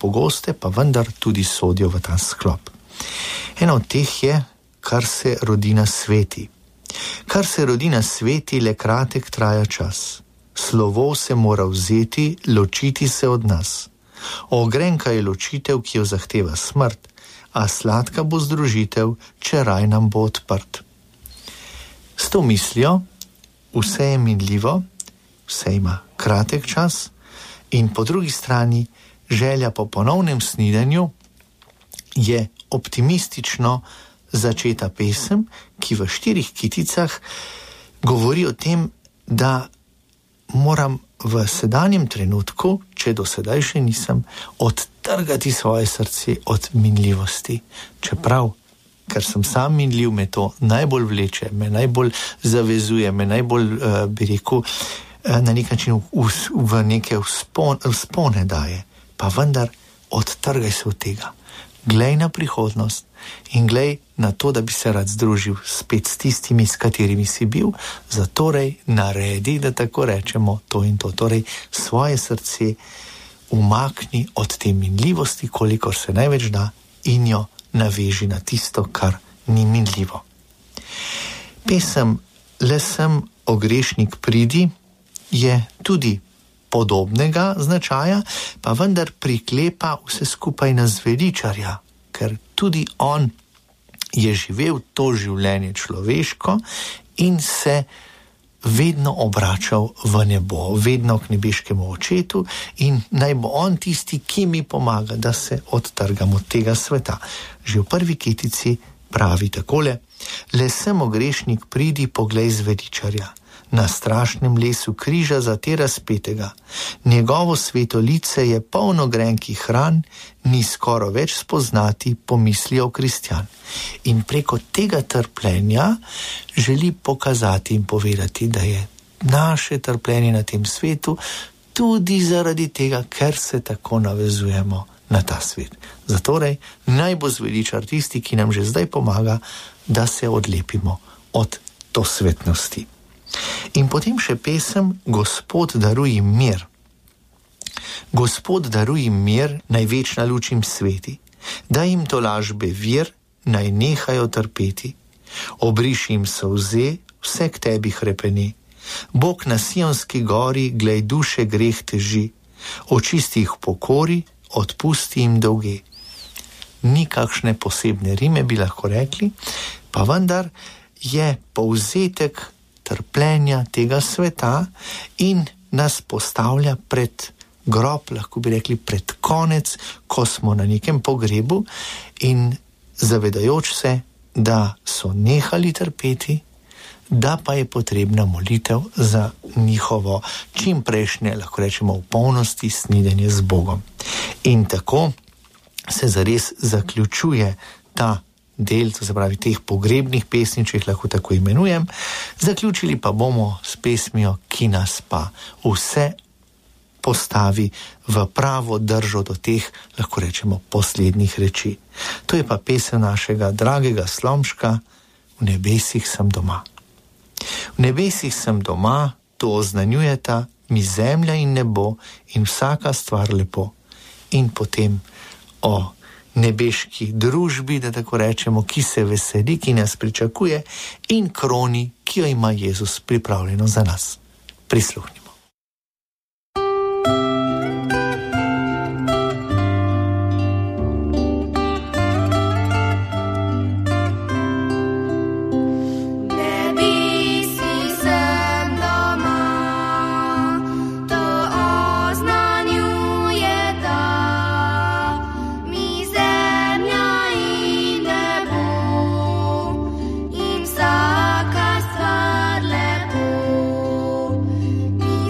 pogoste, pa vendar tudi sodijo v ta sklop. Eno od teh je, kar se rodi na sveti. Kar se rodi na sveti, le kratek traja čas. Slovo se mora vzeti, ločiti se od nas. Ogrenka je ločitev, ki jo zahteva smrt, a sladka bo združitev, če raj nam bo odprt. S to mislijo, vse je minljivo, vse ima kratek čas in po drugi strani želja po ponovnem snidenju je optimistično začeta pesem, ki v 4 kiticah govori o tem, da moram v sedanjem trenutku, če do sedaj še nisem, odtrgati svoje srce od minljivosti. Čeprav, ker sem sam minljiv, me to najbolj vleče, me najbolj zavezuje, me najbolj, bi rekel, na nek način v neke vzpone daje. Pa vendar, odtrgaj se od tega. Glej na prihodnost in glej na to, da bi se rad združil spet s tistimi, s katerimi si bil, zatorej naredi, da tako rečemo, to in to. Torej, svoje srce umakni od te minljivosti, kolikor se največ da, in jo naveži na tisto, kar ni minljivo. Pesem Le sem o grešnik pridi je tudi podobnega značaja, pa vendar priklepa vse skupaj na zveličarja, ker tudi on je živel to življenje človeško in se vedno obračal v nebo, vedno k nebeškemu očetu in naj bo on tisti, ki mi pomaga, da se odtrgam od tega sveta. Že v prvi kitici pravi takole: Le sem o grešnik pridi, poglej zveličarja. Na strašnem lesu križa za te razpetega. Njegovo sveto lice je polno grenkih ran, ni skoro več spoznati, pomislijo kristjan. In preko tega trpljenja želi pokazati in povedati, da je naše trpljenje na tem svetu tudi zaradi tega, ker se tako navezujemo na ta svet. Zatorej naj bo zveličar tisti, ki nam že zdaj pomaga, da se odlepimo od to svetnosti. In potem še pesem Gospod daruj jim mir. Gospod daruj jim mir, naj večna luč jim sveti. Daj jim tolažbe vir, naj nehajo trpeti. Obriši jim solze, vse k tebi hrepeni. Bog na Sionski gori, glej duše greh teži. Očisti jih pokori, odpusti jim dolge. Ni kakšne posebne rime, bi lahko rekli, pa vendar je povzetek trpljenja tega sveta in nas postavlja pred grob, lahko bi rekli pred konec, ko smo na nekem pogrebu in zavedajoč se, da so nehali trpeti, da pa je potrebna molitev za njihovo čim prejšnje, lahko rečemo v polnosti, snidenje z Bogom. In tako se zares zaključuje ta del, to se pravi teh pogrebnih pesmi, če jih lahko tako imenujem. Zaključili pa bomo s pesmijo, ki nas pa vse postavi v pravo držo do teh, lahko rečemo, poslednjih reči. To je pa pesem našega dragega Slomška, V nebesih sem doma. V nebesih sem doma, to oznanjujeta mi zemlja in nebo in vsaka stvar lepo. In potem o nebeški družbi, da tako rečemo, ki se veseli, ki nas pričakuje, in kroni, ki jo ima Jezus pripravljeno za nas. Prisluhnimo. Mi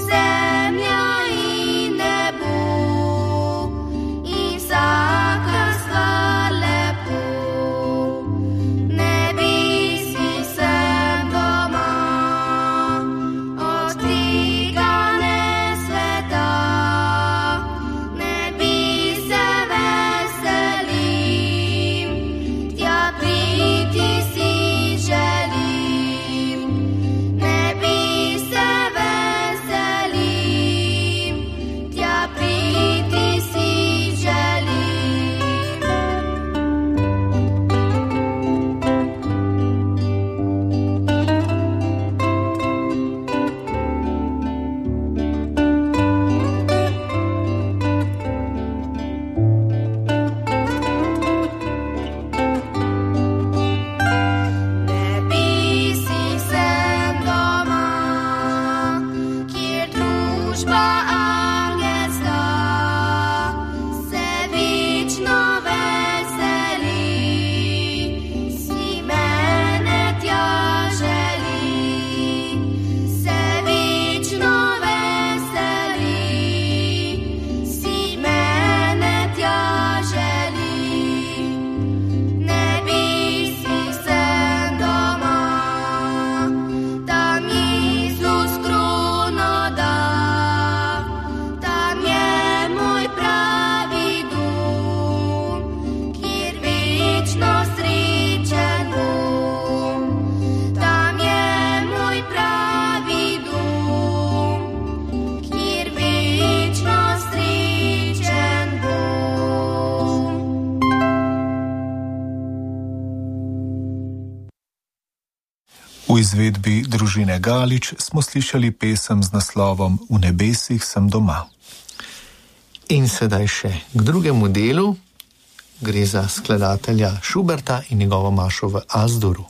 izvedbi družine Galič smo slišali pesem z naslovom V nebesih sem doma. In sedaj še k drugemu delu, gre za skladatelja Schuberta in njegovo mašo v As-Duru.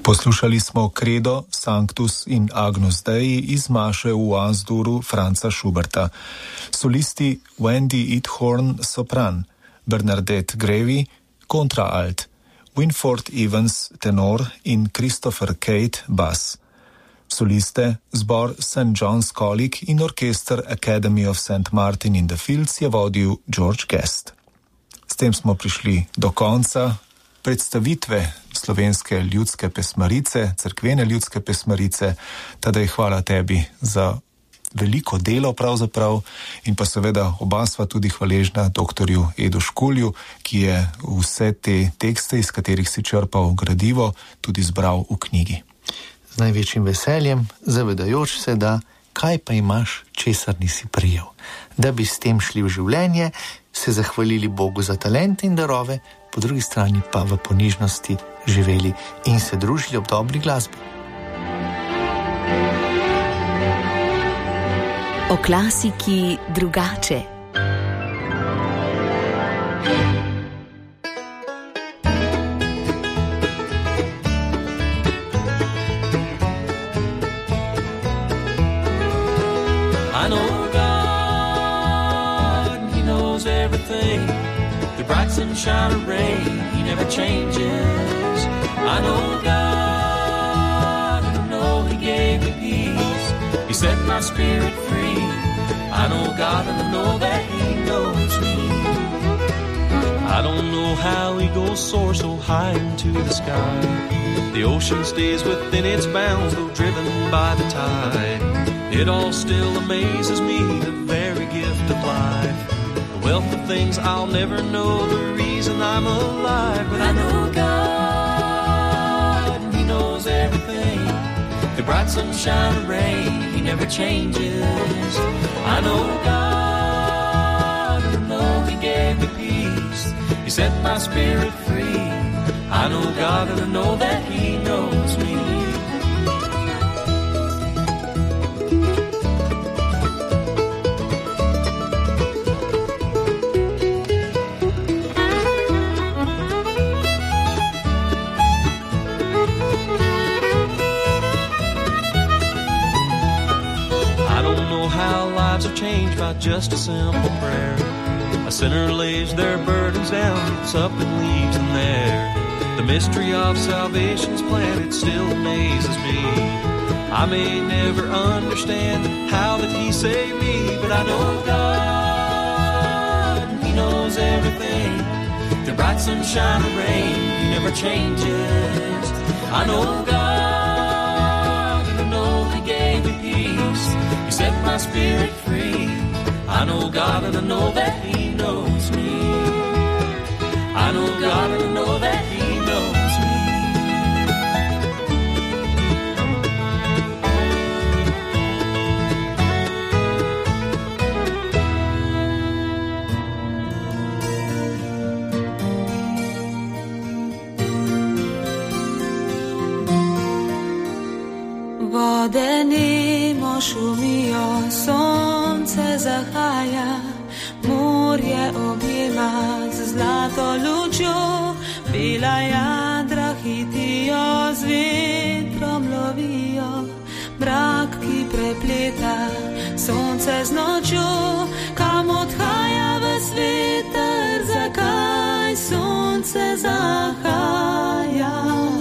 Poslušali smo Credo, Sanctus in Agnus Dei iz maše v Asduru Franza Schuberta. Solisti Wendy Eathorn sopran, Bernadette Grevi kontraalt, Winford Evans tenor in Christopher Cate bass. Soliste zbor St. John's College in orkester Academy of St. Martin in the Fields je vodil George Guest. S tem smo prišli do konca predstavitve slovenske ljudske pesmarice, cerkvene ljudske pesmarice. Tadej, hvala tebi za veliko delo pravzaprav in pa seveda oba sva tudi hvaležna doktorju Edu Škulju, ki je vse te tekste, iz katerih si črpal gradivo, tudi zbral v knjigi. Z največjim veseljem, zavedajoč se, da kaj pa imaš, česar nisi prijel. Da bi s tem šli v življenje, se zahvalili Bogu za talente in darove, po drugi strani pa v ponižnosti živeli in se družili ob dobri glasbi. O klasiki drugače. I know God, He knows everything. The bright sunshine or rain, He never changes. I know God, and I know He gave me peace. He set my spirit free. I know God, and I know that He knows me. I don't know how eagles soar so high into the sky. The ocean stays within its bounds, though driven by the tide. It all still amazes me, the very gift of life. The wealth of things I'll never know, the reason I'm alive. But I know God, and He knows everything. The bright sunshine and rain, He never changes. I know God, and I know He gave me peace. He set my spirit free. I know God, and I know that He knows me. Are changed by just a simple prayer. A sinner lays their burdens down, gets up and leaves them there. The mystery of salvation's plan, it still amazes me. I may never understand how that He saved me, but I know God, He knows everything. The bright sunshine and rain, He never changes. I know God, and I know He gave me peace. He set my spirit free. I know God, and I know that He knows me. I know God, and I know that He knows me. Vode nemo šumijo, sonce zahaja, morje objema z zlato lučjo, bila jadra hitijo, z vetrom lovijo, mrak, ki prepleta sonce z nočjo, kam odhaja v sveter, zakaj sonce zahaja.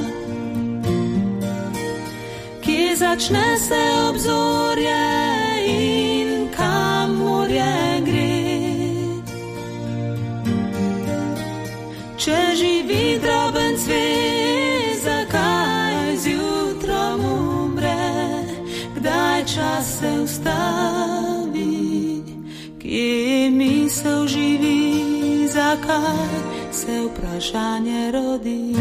Začne se obzorje in kam morje gre. Če živi droben cvet, zakaj zjutrom umre? Kdaj čas se ustavi, kje misel živi, zakaj se vprašanje rodi?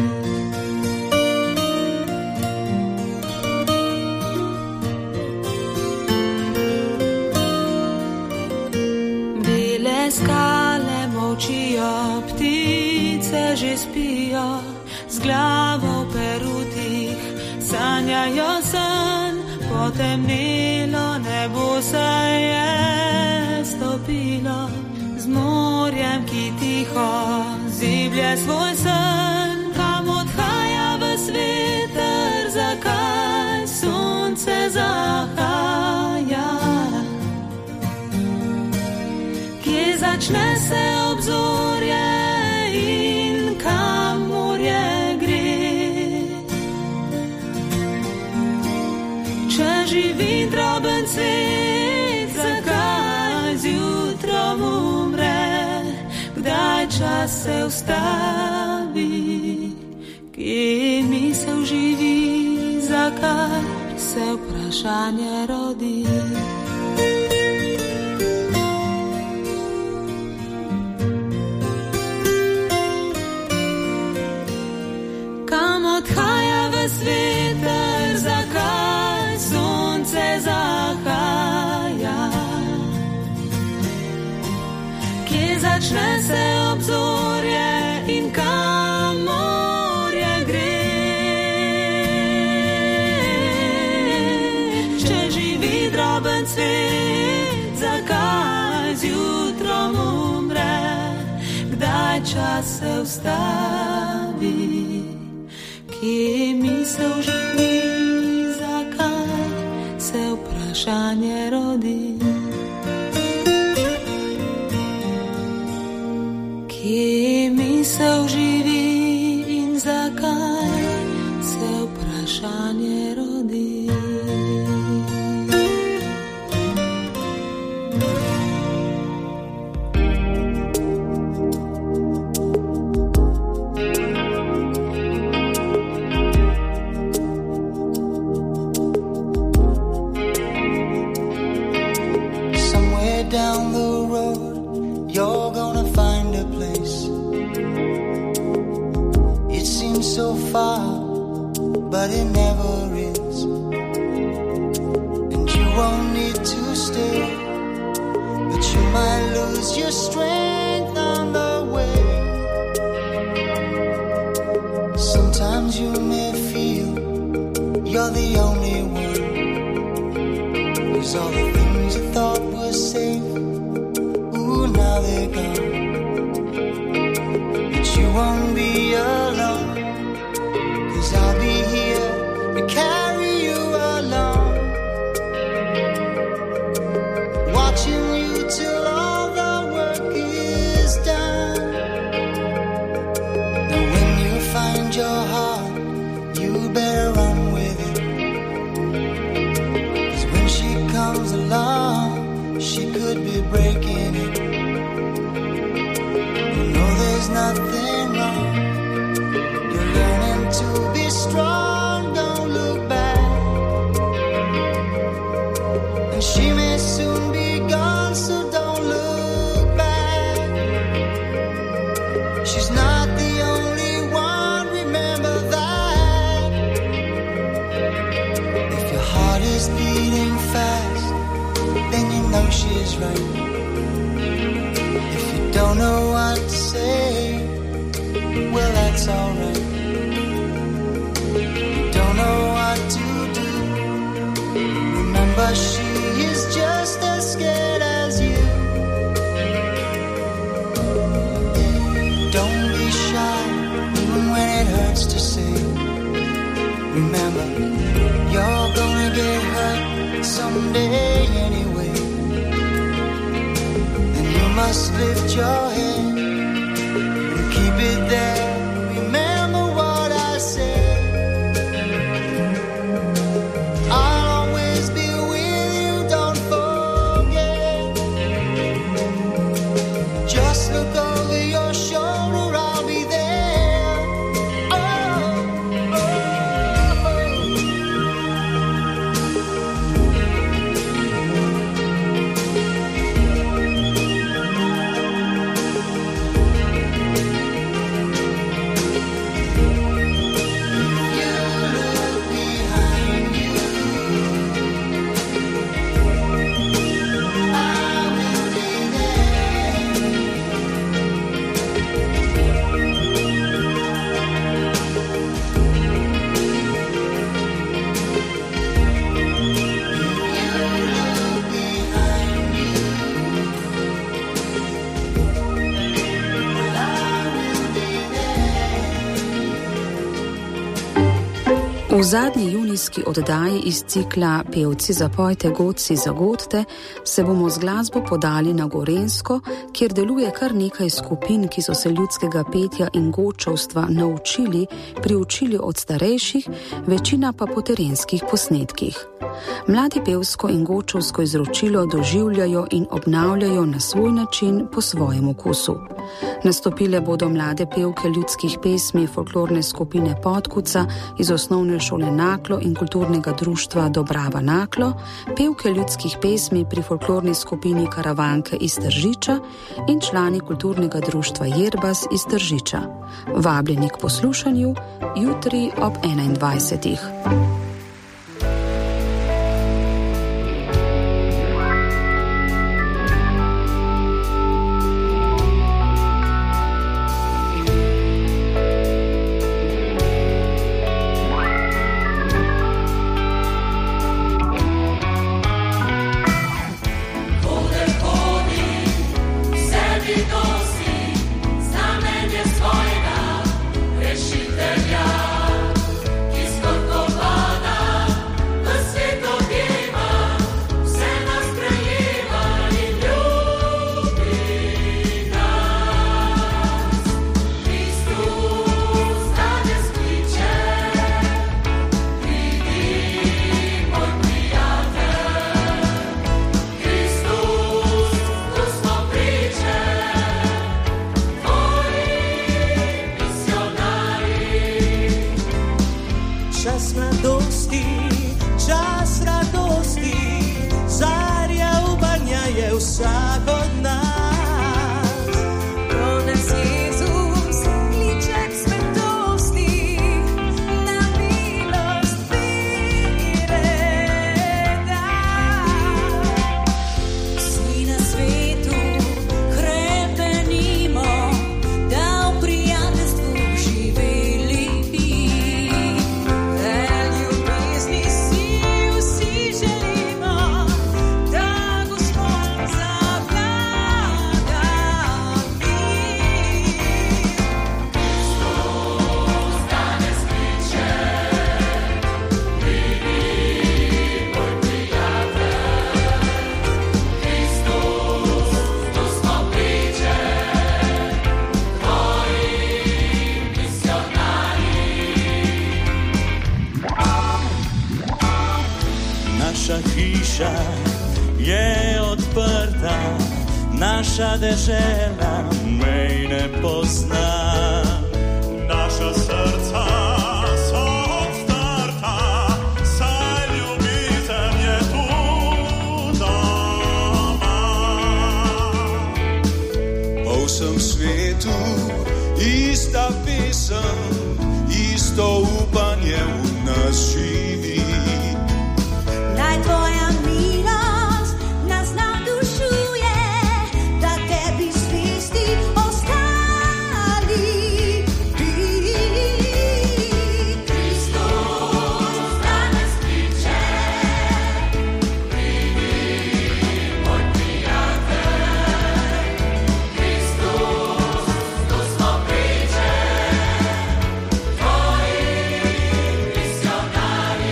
Skale molčijo, ptice že spijo, z glavo v perutih sanjajo sen, potemnilo nebo se je stopilo, z morjem, ki tiho ziblje svoj sen, kam odhaja v sveter, začne se obzorje in kam morje gre. Če živi droben cvet, zakaj zjutrom umre? Kdaj čas se ustavi, kje misel živi, zakaj se vprašanje rodi? Kam odhaja v sveter, zakaj sonce zahaja? Kje začne se obzorje in kam morje gre? Če živi droben cvet, zakaj zjutrom umre? Kdaj čas se ustavi, kje misel živi, zakaj se vprašanje rodi? Kje misel živi in zakaj se vprašanje rodi? Somewhere down the road, you're gonna find a place. It seems so far, but it never is. And you won't need to stay, but you might lose your strength on the way. Sometimes you may feel you're the only one, 'cause all the things you thought were safe, ooh, now they're gone. But you won't be alone, 'cause I'll be here to carry you along, watching you till all the work is done. And when you find your heart, you better run with it, 'cause when she comes along, she could be breaking it. You know there's nothing wrong, you're learning to be strong, don't look back. And she may soon be gone, so don't look back. She's not the only one, remember that. If your heart is beating fast, then you know she's right. If you don't know what to say, well, that's alright. You don't know what to do, remember she is just as scared as you. Don't be shy, even when it hurts to say. Remember, you're gonna get hurt someday anyway. And you must lift your head and keep it there. Remember what I said, I'll always be with you, don't forget. Just look over your shoulder, I'll be there. Oh, oh, oh. V zadnji junijski oddaji iz cikla Pevci zapojte, godci zagodte se bomo z glasbo podali na Gorenjsko, kjer deluje kar nekaj skupin, ki so se ljudskega petja in godčovstva priučili od starejših, večina pa po terenskih posnetkih. Mladi pevsko in godčovsko izročilo doživljajo in obnavljajo na svoj način po svojem okusu. Nastopile bodo mlade pevke ljudskih pesmi folklorne skupine Podkuca iz osnovne šole Naklo in kulturnega društva Dobrava Naklo, pevke ljudskih pesmi pri folklorni skupini Karavanke iz Tržiča in člani kulturnega društva Jerbas iz Tržiča. Vabljeni k poslušanju jutri ob 21. Naša dežela mej ne pozna, naša srca so odstrta, saj ljubitelj je tu doma. Po vsem svetu ista pesem, isto upanje v nas živi. Naj tvoja Misionari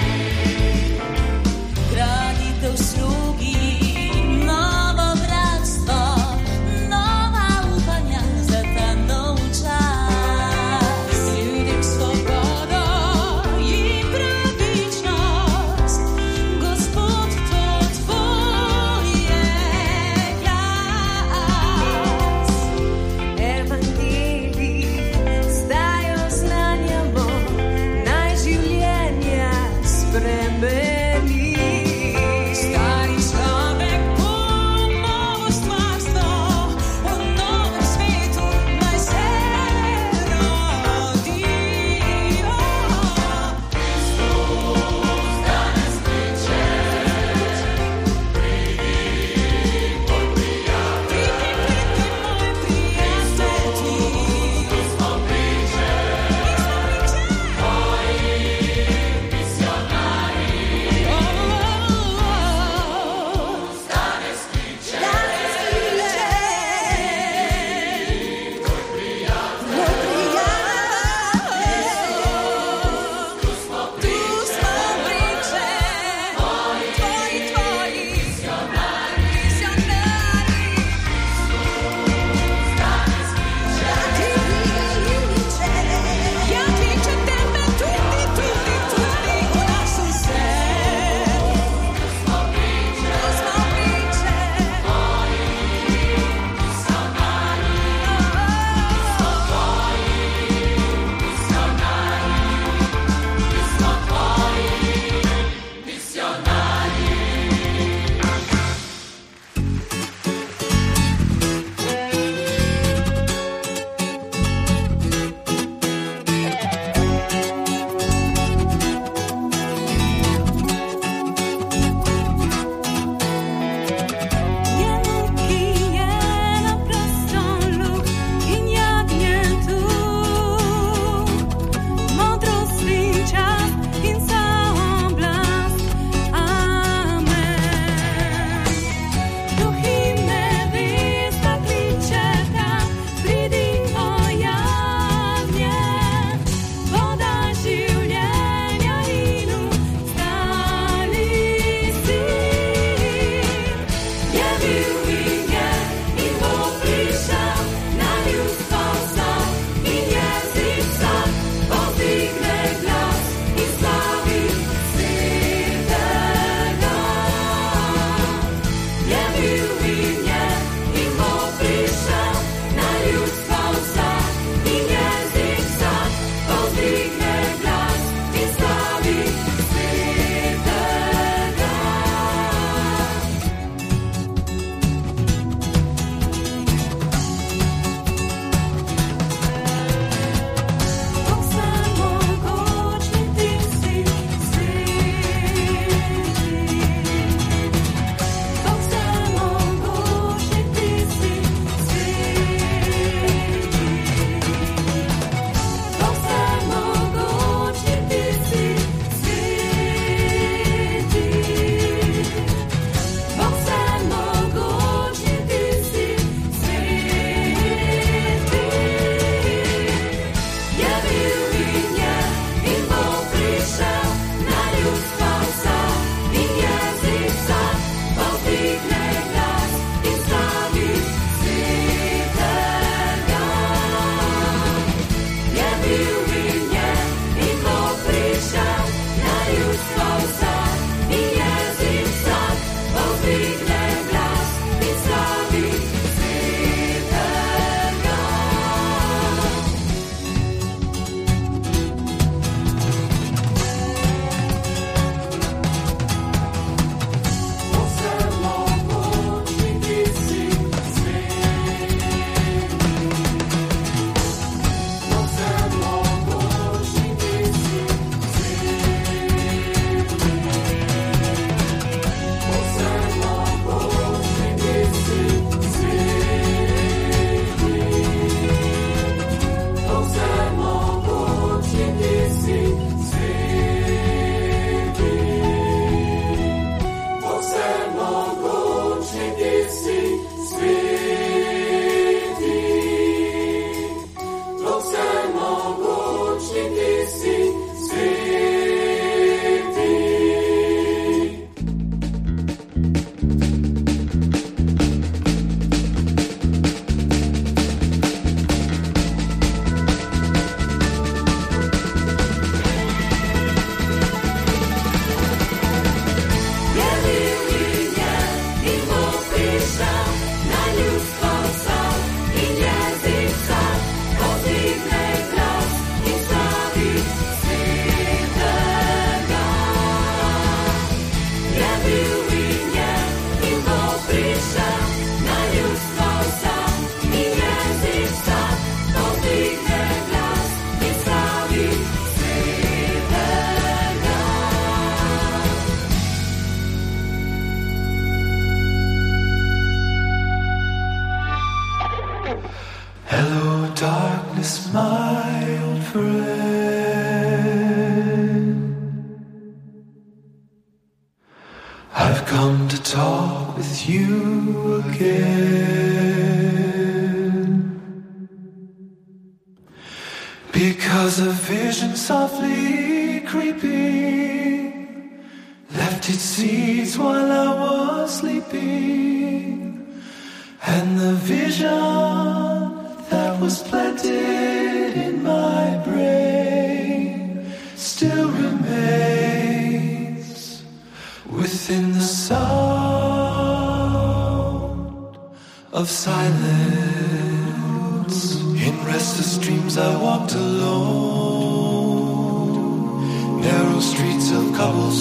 Hello, darkness, my old friend. I've come to talk with you again, because a vision softly creeping left its seeds while I was sleeping, and the vision that was planted in my brain still remains within the sound of silence. In restless dreams I walked alone, narrow streets of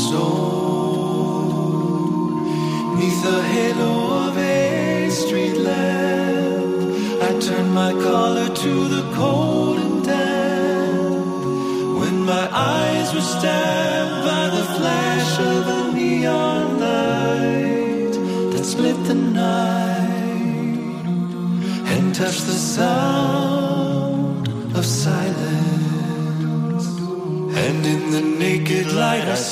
cobblestone, neath the halo of a street lamp. I turned my collar to the cold and damp, when my eyes were stabbed by the flash of a neon light that split the night and touched the sound of silence. And in the naked light I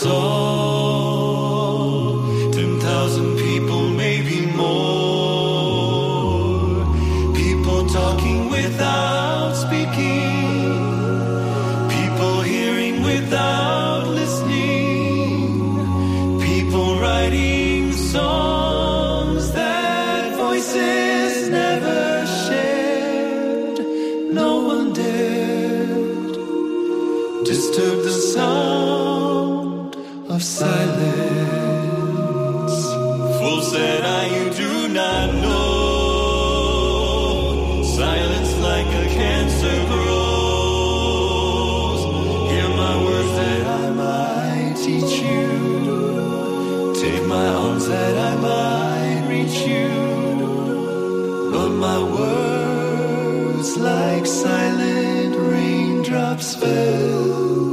saw 10,000 people, maybe more, talking without speaking, people hearing without listening, people writing songs that voices never shared. No one dared disturb the sound of silence. Fool said I, you do not know. Silence like a cancer grows. Hear my words that I might teach you. Take my arms that I might reach you. But my words like silent raindrops fell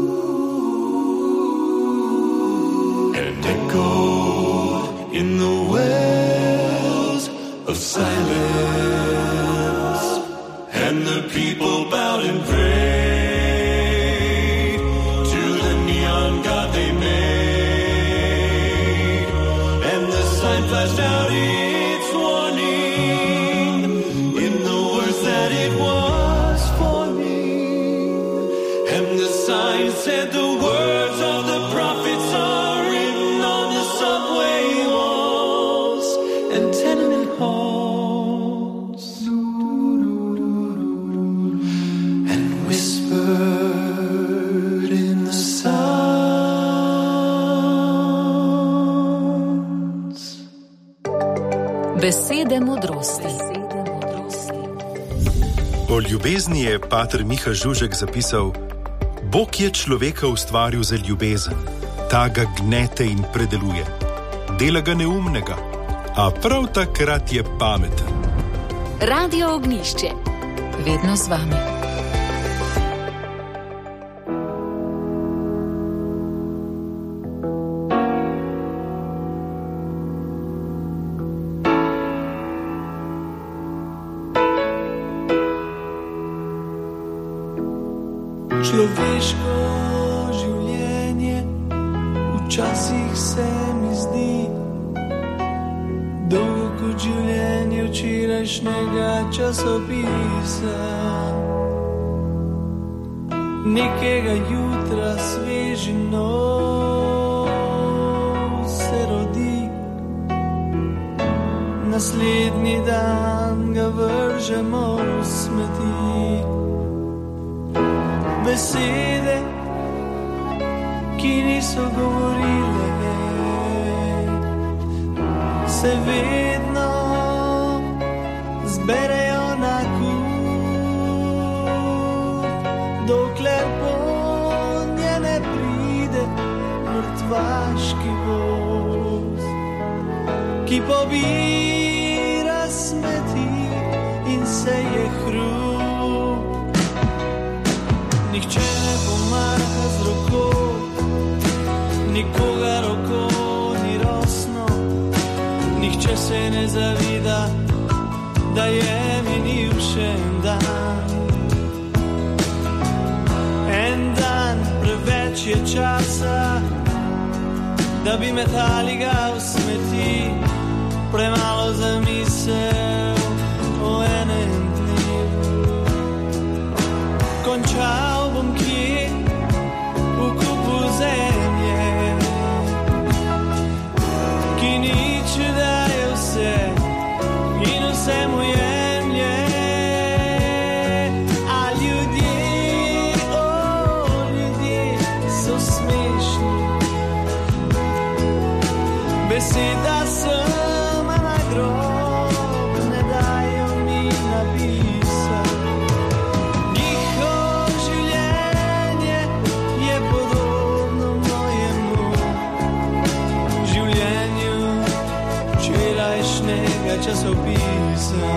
and echoed in the wells of silence. And the people bowed and prayed to the neon god they made. And the sign flashed out its warning in the words that it was for me. And the sign said the words of the prophets are written on the subway walls and tenement halls. In the sounds. Besede modrosti. O ljubezni je pater Miha Žužek zapisal: Bog je človeka ustvaril za ljubezen, ta ga gnete in predeluje, dela ga neumnega, a prav takrat je pameten. Radio Ognjišče. Vedno z vami. Človeško življenje včasih se mi zdi dolgo kot življenje včerajšnjega časopisa. Nekega jutra sveži nov se rodi, naslednji dan ga vržemo v smeti. Besede, ki niso govorile, se vedno zberejo na kup, dokler ponje ne pride mrtvaški voz, ki pobije srce je hrup. Nihče ne pomaha z roko, nikoga roko ni rosno, nihče se ne zavida, da je minil še en dan. En dan preveč je časa, da bi metali ga v smeti, premalo zamisel o enem dnevu. Končal bom kje v kupu zemlje, ki nič daje vse in vse mu jemlje. A ljudje so smešni, beseda sem na grob, ne dajo mi napisati. Njihovo življenje je podobno mojemu življenju včerajšnjega časopisa.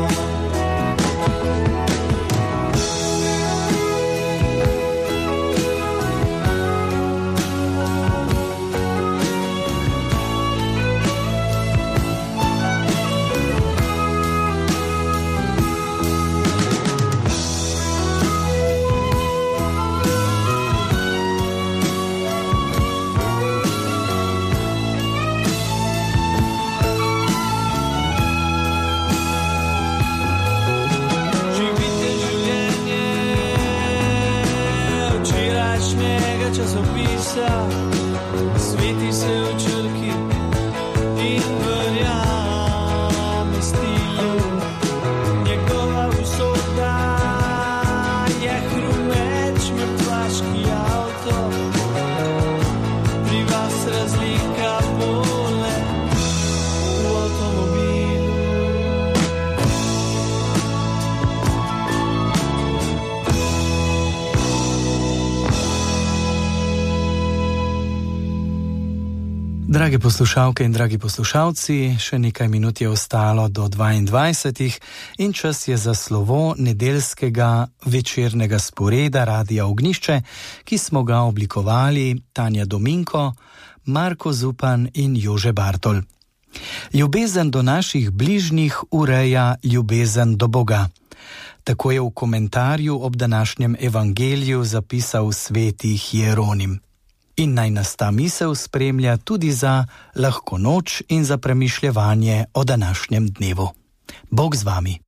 Časopisa sveti se v črki in verjame stilu. Njegova usoda je hrumeč mrtvaški avto, pri vas razlika pole v avtomobilu. Drage poslušalke in dragi poslušalci, še nekaj minut je ostalo do 22. in čas je za slovo nedeljskega večernega sporeda Radia Ognišče, ki smo ga oblikovali Tanja Dominko, Marko Zupan in Jože Bartol. Ljubezen do naših bližnjih ureja ljubezen do Boga. Tako je v komentarju ob današnjem evangeliju zapisal sveti Hieronim. In naj nas ta misel spremlja tudi za lahko noč in za premišljevanje o današnjem dnevu. Bog z vami.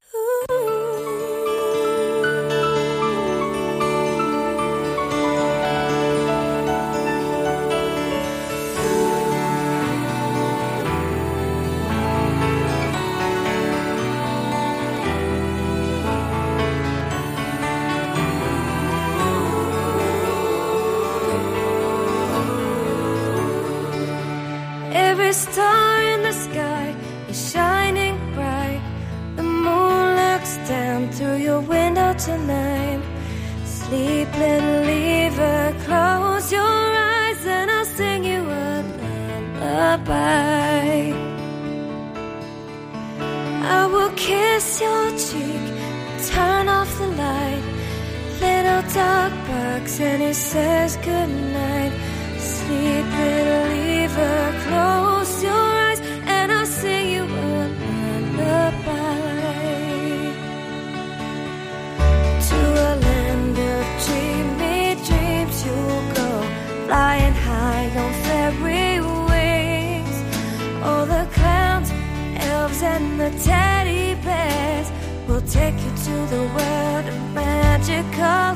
Every star in the sky is shining bright. The moon looks down through your window tonight. Sleep, little lever, close your eyes and I'll sing you a lullaby. I will kiss your cheek, turn off the light. Little dog barks and he says goodnight. Sleep, little lever, close your eyes and I'll sing you a lullaby. To a land of dreamy dreams you'll go, flying high on fairy wings. All the clowns, elves and the teddy bears will take you to the world of magical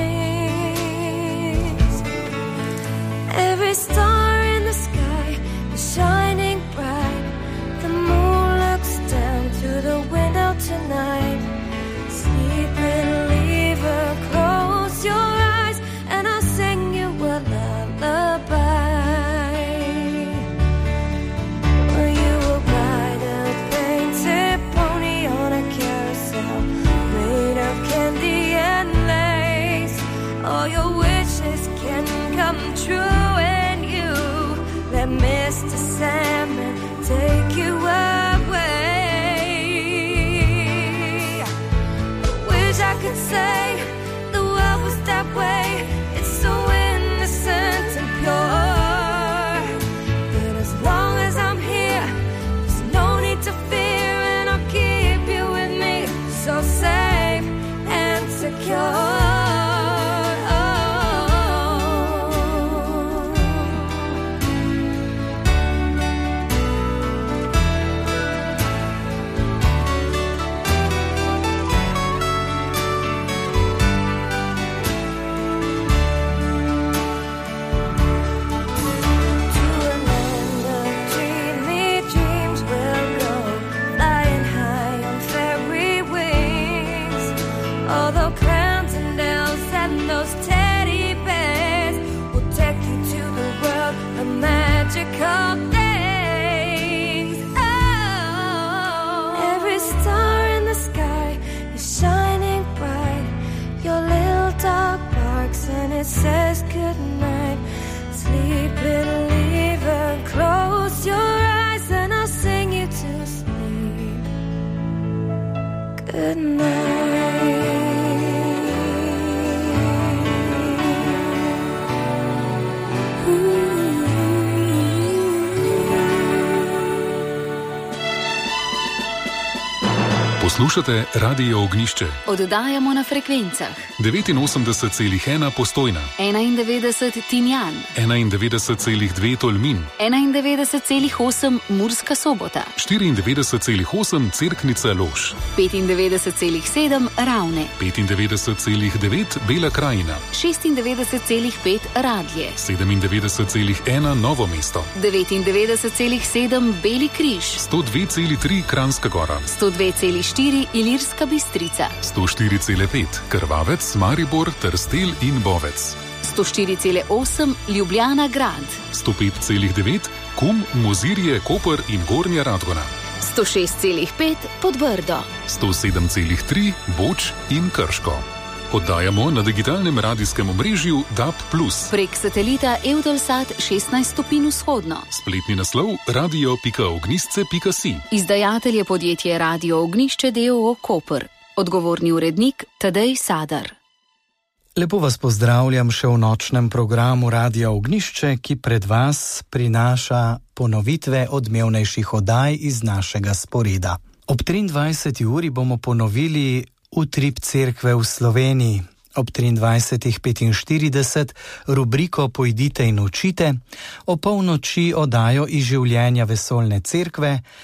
things. Every star in the sky is shining bright. The moon looks down through the window tonight. Sleep, little lever, close your eyes and I'll sing you a lullaby. Well, you will ride a painted pony on a carousel made of candy and lace. All your wishes can come true and you Good night. Poslušate Radio Ognišče. Oddajamo na frekvencah 89,1 Postojna, 91 Tinjan, 91,2 Tolmin, 91,8 Murska Sobota, 94,8 Cerknica Lož, 95,7 Ravne, 95,9 Bela krajina, 96,5 Radlje, 97,1 Novo mesto, 99,7 Beli križ, 102,3 Kranjska Gora, 102,4 Ilirska Bistrica, 104,5 Krvavec, Maribor, Trstelj in Bovec, 104,8 Ljubljana grad, 105,9 Kum, Mozirje, Koper in Gornja Radgona, 106,5 Podbrdo, 107,3 Boč in Krško. Oddajamo na digitalnem radijskem omrežju DAB+. Prek satelita Eutelsat 16 stopinj vzhodno. Spletni naslov radio.ognisce.si. Izdajatelj je podjetje Radio Ognišče d.o.o. Koper. Odgovorni urednik Tadej Sadar. Lepo vas pozdravljam še v nočnem programu Radia Ognišče, ki pred vas prinaša ponovitve odmevnejših oddaj iz našega sporeda. Ob 23. uri bomo ponovili Utrip cerkve v Sloveniji, ob 23:45 rubriko Pojdite in učite, o polnoči oddajo iz življenja vesoljne cerkve